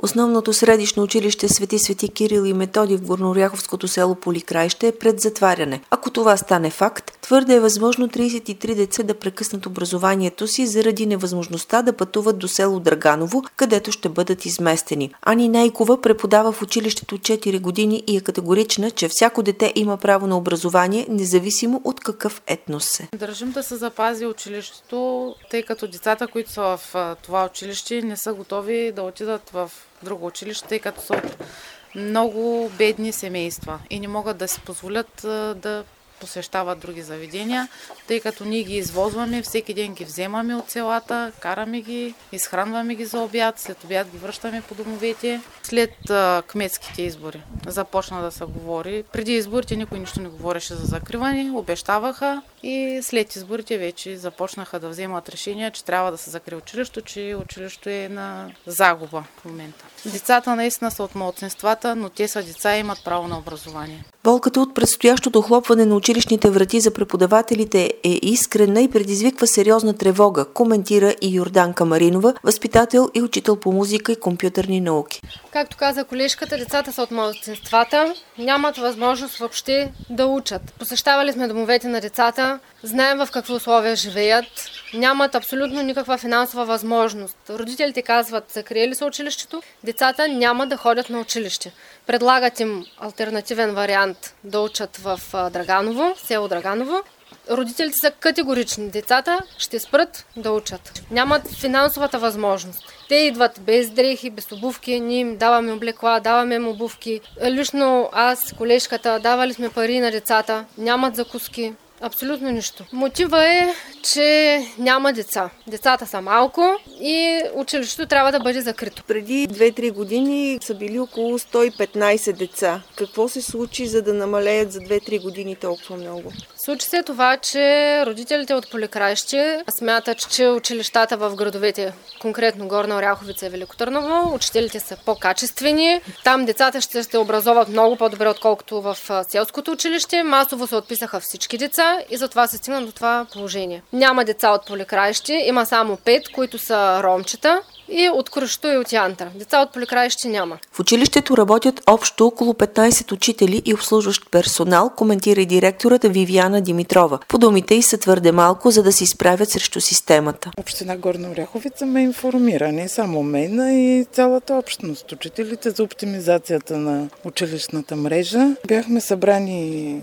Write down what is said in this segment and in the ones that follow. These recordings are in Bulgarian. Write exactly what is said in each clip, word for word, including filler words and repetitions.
Основното средищно училище Свети Свети Кирил и Методий в горнооряховското село Поликраище е пред затваряне. Ако това стане факт, твърде е възможно тридесет и три деца да прекъснат образованието си заради невъзможността да пътуват до село Драганово, където ще бъдат изместени. Ани Нейкова преподава в училището четири години и е категорична, че всяко дете има право на образование, независимо от какъв етнос е. Държим да се запази училището, тъй като децата, които са в това училище, не са готови да отидат в друго училище, тъй като са от много бедни семейства и не могат да си позволят да посещават други заведения, тъй като ние ги извозваме, всеки ден ги вземаме от селата, караме ги, изхранваме ги за обяд, след обяд ги връщаме по домовете. След а, кметските избори започна да се говори. Преди изборите никой нищо не говореше за закриване, обещаваха и след изборите вече започнаха да вземат решения, че трябва да се закрие училището, че училището е на загуба в момента. Децата наистина са от малцинствата, но те са деца и имат право на образование. Болката от предстоящото хлопване на училищните врати за преподавателите е искрена и предизвиква сериозна тревога, коментира и Йорданка Маринова, възпитател и учител по музика и компютърни науки. Както каза колежката, децата са от малцинствата, нямат възможност въобще да учат. Посещавали сме домовете на децата, знаем в какви условия живеят, нямат абсолютно никаква финансова възможност. Родителите казват, закриели са училището, децата няма да ходят на училище. Предлагат им алтернативен вариант да учат в Драганово, село Драганово. Родителите са категорични. Децата ще спрат да учат. Нямат финансовата възможност. Те идват без дрехи, без обувки, ние им даваме облекла, даваме им обувки. Лично аз, колежката, давали сме пари на децата, нямат закуски. Абсолютно нищо. Мотива е, че няма деца. Децата са малко и училището трябва да бъде закрито. Преди две-три години са били около сто и петнайсет деца. Какво се случи, за да намалеят за две-три години толкова много? Случи се това, че родителите от Поликраище смятат, че училищата в градовете, конкретно Горна Оряховица и Велико Търново, учителите са по-качествени. Там децата ще се образоват много по-добре, отколкото в селското училище. Масово се отписаха всички деца и затова се стигна до това положение. Няма деца от Поликраище, има само пет, които са ромчета. И от Кръщо и от Янтра. Деца от Поликраище няма. В училището работят общо около петнайсет учители и обслужващ персонал, коментира и директората Вивиана Димитрова. По думите й са твърде малко, за да се изправят срещу системата. Община Горна Оряховица ме информира, не само мен, а и цялата общност. Учителите за оптимизацията на училищната мрежа. Бяхме събрани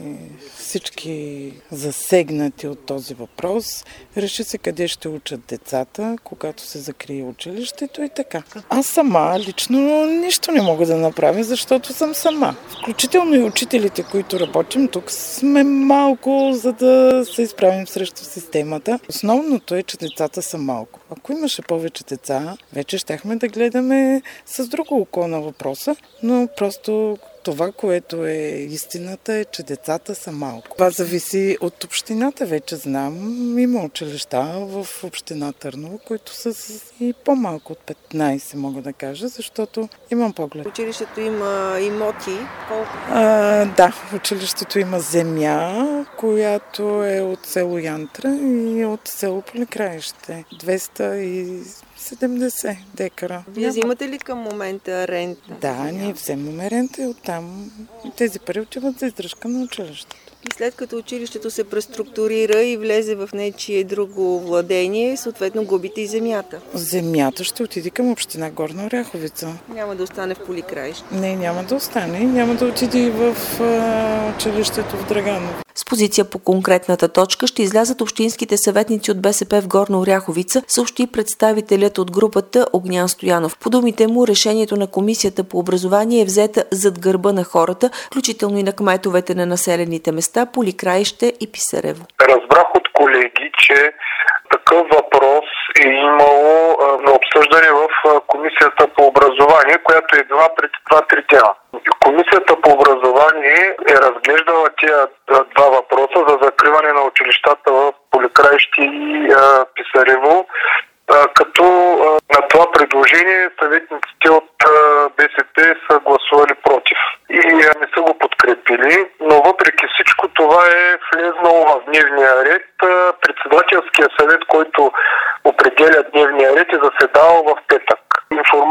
всички засегнати от този въпрос. Реши се къде ще учат децата, когато се закрие училището и така. Аз сама лично нищо не мога да направя, защото съм сама. Включително и учителите, които работим тук, сме малко, за да се изправим срещу системата. Основното е, че децата са малко. Ако имаше повече деца, вече щяхме да гледаме с друго око на въпроса, но просто това, което е истината, е, че децата са малко. Това зависи от общината. Вече знам, има училища в община Търново, които са и по-малко от петнайсет, мога да кажа, защото имам поглед. Училището има имоти. Колко? А, да, училището има земя, която е от село Янтра и от село Поликраище. двеста и седемдесет декара. Вие взимате ли към момента рента? Да, ние вземаме рента и оттам тези пари отиват за издръжка на училището. И след като училището се преструктурира и влезе в нечие друго владение, съответно губите и земята. Земята ще отиде към община Горна Оряховица. Няма да остане в Поликраище. Не, няма да остане. Няма да отиде и в а, училището в Драганово. С позиция по конкретната точка ще излязат общинските съветници от БСП в Горна Оряховица, съобщи представителят от групата Огнян Стоянов. По думите му, решението на Комисията по образование е взета зад гърба на хората, включително и на кметовете на населените места Поликраище и Писарево. Разбрах от колеги, че такъв въпрос е имало на обсъждане в Комисията по образование, която е била преди два-три дена. Комисията по образование е разглеждала тия два въпроса за закриване на училищата в Поликраище и Писарево, като на това предложение съветниците от БСП са гласували против и не са го подкрепили, но въпреки всичко това е влезнало в дневния ред. Председателския съвет, който определя дневния ред, е заседавал в петък. Информация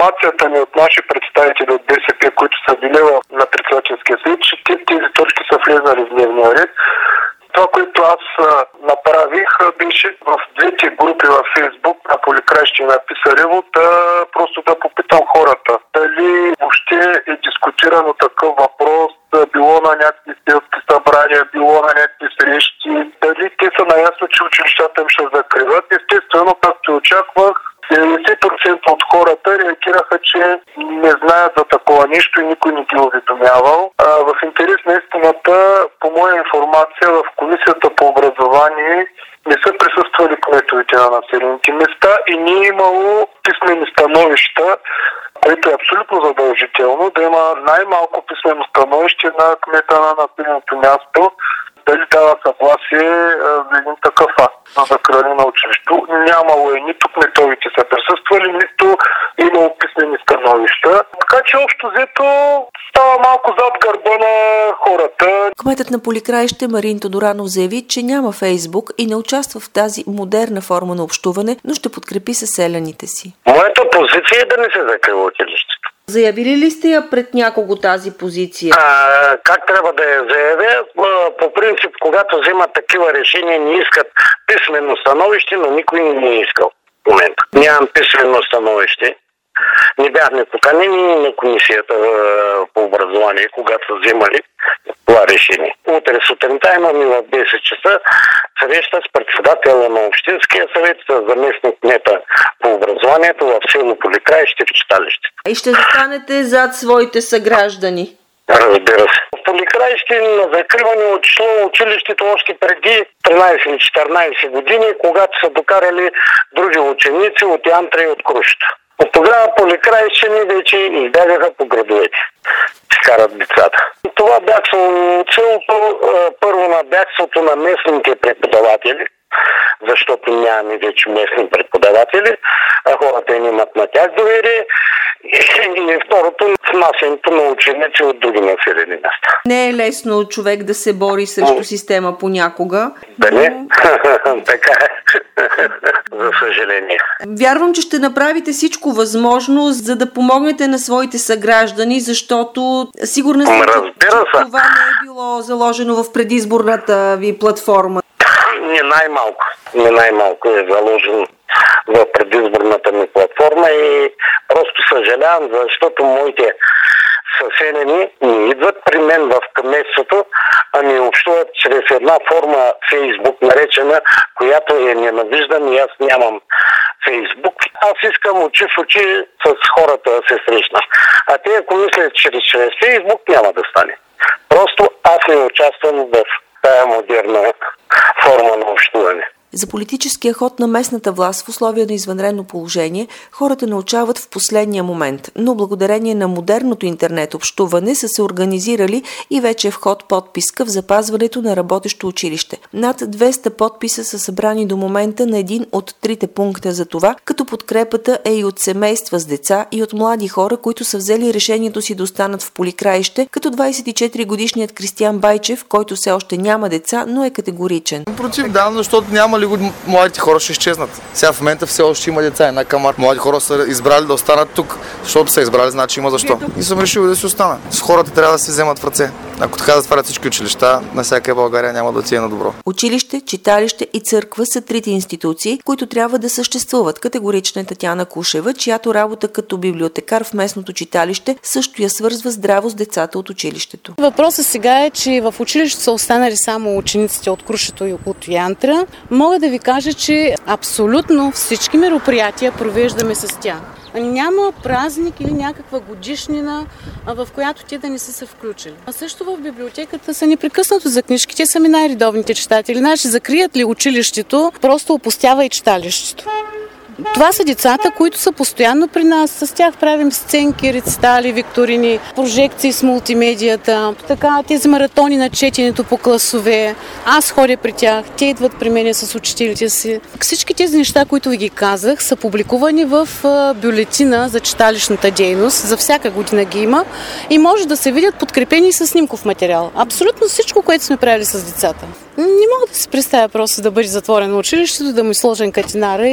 информацията ни от наши представители от БСП, които са били на председателския съвет, че тези точки са влезнали в дневния ред. Това, което аз а, направих, беше в двете групи във Фейсбук на Поликраище и на Писарево, да просто да попитам хората дали въобще е дискутирано такъв въпрос, било на някакви селски събрания, било на някакви срещи, дали те са наясно, че училищата им ще закриват. Естествено, както очаквах, деветдесет процента от хората реагираха, че не знаят за такова нещо и никой не ги уведомявал. А, в интерес на истината, по моя информация, в Комисията по образование не са присъствали кметовете на населените места и не е имало писмени становища, което е абсолютно задължително, да има най-малко писмено становище на кмета на населеното място, дали дава съгласие за един такъв акт на закриване на училището. Нямало е, нито кметовите са присъствали, нито имало писмени становища. Така че общо взето става малко зад гърба на хората. Кметът на Поликраище Марин Тодоранов заяви, че няма Фейсбук и не участва в тази модерна форма на общуване, но ще подкрепи съселените си. Моята позиция е да не се закрива училището. Заявили ли сте я пред някого тази позиция? А, как трябва да я заявя? По принцип, когато вземат такива решения, не искат писмено становище, но никой не е искал в момента. Нямам писмено становище. Не бяхме поканени на комисията по образование, когато са вземали това решение. Утре сутринта имаме в десет часа среща с председателя на Общинския съвет, с заместник кмета по образованието в село Поликраище в читалище. И ще застанете зад своите съграждани? Разбира се. В Поликраище на закриване отшло училището още преди тринайсет или четиринайсет години, когато са докарали други ученици от Янтра и от Крушата. От тогава Поликраищени вече избягаха по градовете. Карат децата. Това бягство от селото, първо на бягството на местните преподаватели, защото нямаме вече местни преподаватели, а хората не имат на тях доверие. И второто, внасянето на ученици от други населени места. Не е лесно човек да се бори срещу система понякога. Да не? Така е. За съжаление. Вярвам, че ще направите всичко възможно, за да помогнете на своите съграждани, защото сигурна съм, че това не е било заложено в предизборната ви платформа. Не най-малко. Не най-малко е заложено в предизборната ми платформа и просто съжалявам, защото моите съседи не идват при мен в кметството, а ми общуват чрез една форма Фейсбук, наречена, която е ненавиждам и аз нямам Фейсбук. Аз искам очи в очи с хората да се срещна. А те, ако мислят чрез, чрез Фейсбук, няма да стане. Просто аз не участвам в тая модерна форма на общуване. За политическия ход на местната власт в условия на извънредно положение хората научават в последния момент, но благодарение на модерното интернет общуване са се организирали и вече е в ход подписка в запазването на работещо училище. Над двеста подписа са събрани до момента на един от трите пункта за това, като подкрепата е и от семейства с деца и от млади хора, които са взели решението си да останат в Поликраище, като двайсет и четири годишният Кристиян Байчев, който все още няма деца, но е категоричен. Против, да, защото няма ли младите хора ще изчезнат. Сега в момента все още има деца, една камара. Млади хора са избрали да останат тук, защото са избрали, значи има защо. И съм решил да си остана. С хората трябва да се вземат в ръце. Ако така затварят всички училища, навсякъде България няма да отиде на добро. Училище, читалище и църква са трите институции, които трябва да съществуват. Категорична е Татяна Кушева, чиято работа като библиотекар в местното читалище също я свързва здраво с децата от училището. Въпросът сега е, че в училището са останали само учениците от Крушето и от Янтра. Мога да ви кажа, че абсолютно всички мероприятия провеждаме с тях. Няма празник или някаква годишнина, в която те да не са се включили. А също в библиотеката са непрекъснато за книжки. Те са ми най-редовните читатели. Значи, закрият ли училището, просто опустява и читалището. Това са децата, които са постоянно при нас. С тях правим сценки, рецитали, викторини, прожекции с мултимедията, така тези маратони на четенето по класове. Аз ходя при тях, те идват при мен с учителите си. Всички тези неща, които ви ги казах, са публикувани в бюлетина за читалищната дейност. За всяка година ги има и може да се видят подкрепени с снимков материал. Абсолютно всичко, което сме правили с децата. Не мога да си представя просто да бъде затворено училището, да му сложен катинара и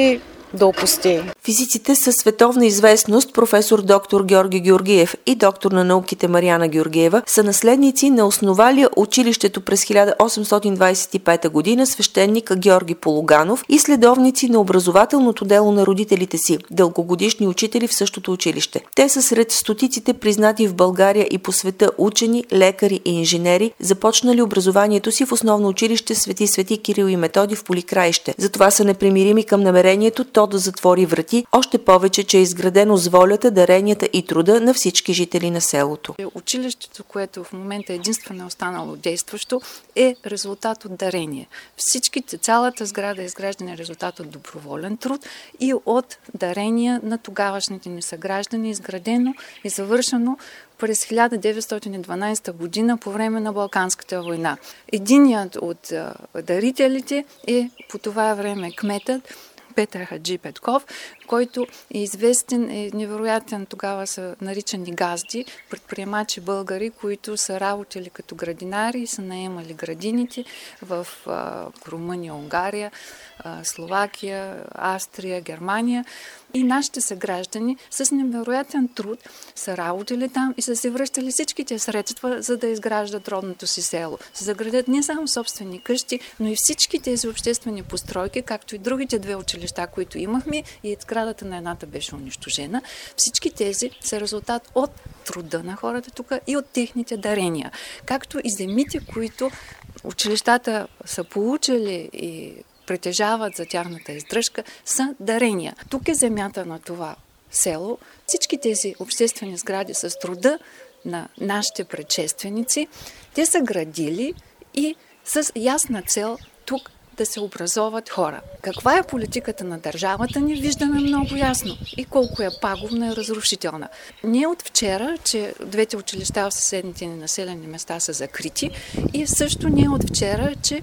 да опустее. Физиците със световна известност професор доктор Георги Георгиев и доктор на науките Мариана Георгиева са наследници на основалия училището през хиляда осемстотин двадесет и пета година свещеник Георги Пологанов и следовници на образователното дело на родителите си, дългогодишни учители в същото училище. Те са сред стотиците признати в България и по света учени, лекари и инженери, започнали образованието си в основно училище Свети Свети Кирил и Методий в Поликраище. Затова са непримирими към намерението то да затвори врати, още повече, че е изградено с волята, даренията и труда на всички жители на селото. Училището, което в момента единствено е останало действащо, е резултат от дарение. Всичките, цялата сграда е изграждана резултат от доброволен труд и от дарения на тогавашните ни съграждани, изградено и завършено през хиляда деветстотин и дванадесета година по време на Балканската война. Единият от дарителите е по това време кметът Петър Хаджи Петков, който е известен, е невероятен, тогава са наричани газди, предприемачи българи, които са работили като градинари и са наемали градините в а, Румъния, Унгария, а, Словакия, Австрия, Германия. И нашите съграждани с невероятен труд са работили там и са се връщали всичките средства, за да изграждат родното си село. Се заградят не само собствени къщи, но и всички тези обществени постройки, както и другите две училища, които имахме, и сградата на едната беше унищожена. Всички тези са резултат от труда на хората тук и от техните дарения. Както и земите, които училищата са получили и притежават за тяхната издръжка, са дарения. Тук е земята на това село. Всички тези обществени сгради с труда на нашите предшественици, те са градили и с ясна цел тук да се образоват хора. Каква е политиката на държавата, ни виждаме много ясно и колко е пагубна и разрушителна. Не от вчера, че двете училища в съседните ни населени места са закрити, и също не от вчера, че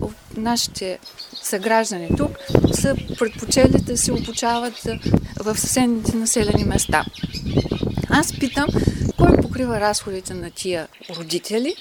нашите съграждани тук са предпочели да се обучават в съседните населени места. Аз питам, кой покрива разходите на тия родители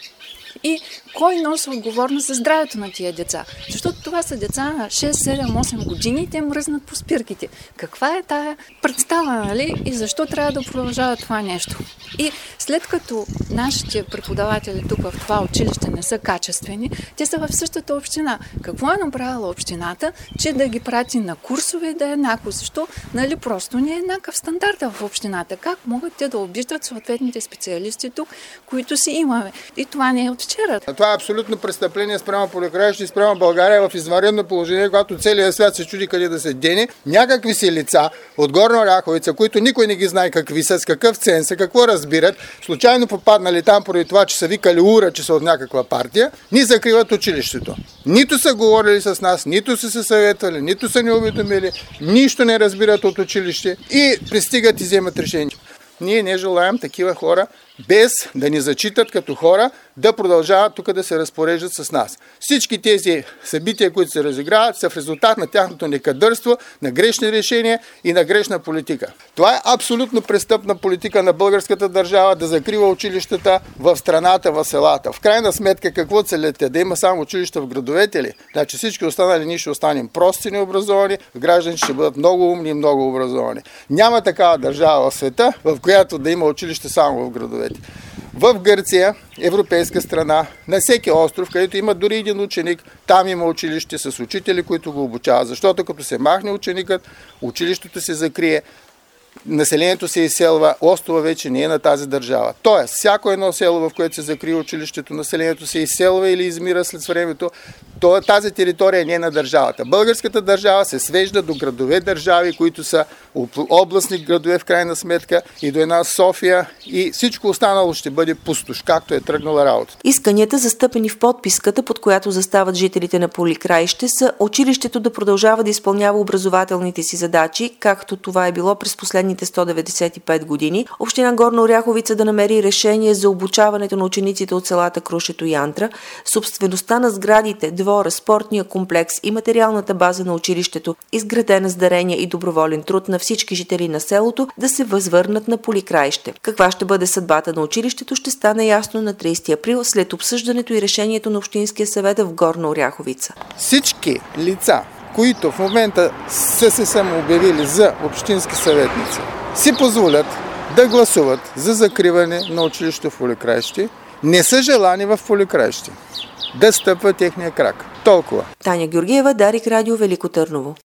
и кой носи отговорност за здравето на тия деца? Защото това са деца на шест, седем, осем години и те мръзнат по спирките. Каква е тая представа, нали? И защо трябва да продължава това нещо? И след като нашите преподаватели тук в това училище не са качествени, те са в същата община. Какво е направила общината, че да ги прати на курсове да е еднакво? Защо? Нали, просто не е еднакъв стандарт в общината. Как могат те да обиждат съответните специалисти тук, които си имаме? И това не е от вчера. Това е абсолютно престъпление спрямо Поликраище и спрямо България в извънредно положение, когато целият свят се чуди къде да се дене. Някакви си лица от Горна Оряховица, които никой не ги знае какви са, с какъв цен са, какво разбират, случайно попаднали там поради това, че са викали ура, че са от някаква партия, ни закриват училището. Нито са говорили с нас, нито са се съветвали, нито са ни уведомили, нищо не разбират от училище и пристигат и вземат решение. Ние не желаем такива хора, без да ни зачитат като хора, да продължават тук да се разпореждат с нас. Всички тези събития, които се разиграват, са в резултат на тяхното некадърство, на грешни решения и на грешна политика. Това е абсолютно престъпна политика на българската държава да закрива училищата в страната, в селата. В крайна сметка, какво целите? Да има само училища в градовете ли? Значи всички останали ние ще останем прости необразовани, гражданите ще бъдат много умни и много образовани. Няма такава държава в света, в която да има училище само в градовете. В Гърция, европейска страна, на всеки остров, където има дори един ученик, там има училище с учители, които го обучават. Защото като се махне ученикът, училището се закрие, населението се изселва, острова вече не е на тази държава. Тоест, всяко едно село, в което се закрие училището, населението се изселва или измира след времето, то тази територия не е на държавата. Българската държава се свежда до градове държави, които са областни градове в крайна сметка, и до една София, и всичко останало ще бъде пустош, както е тръгнала работата. Исканията, застъпени в подписката, под която застават жителите на Поликраище, са училището да продължава да изпълнява образователните си задачи, както това е било през последните сто деветдесет и пет години, община Горна Оряховица да намери решение за обучаването на учениците от селата Крушето и Антра, собствеността на сградите, двора, спортния комплекс и материалната база на училището, изградена с дарения и доброволен труд на всички жители на селото, да се възвърнат на Поликраище. Каква ще бъде съдбата на училището, ще стане ясно на тридесети април след обсъждането и решението на Общинския съвет в Горна Оряховица. Всички лица, които в момента са се самообявили за общински съветници, си позволят да гласуват за закриване на училището в Поликраище, не са желани в Поликраище да стъпва техния крак. Толкова. Таня Георгиева, Дарик Радио, Велико Търново.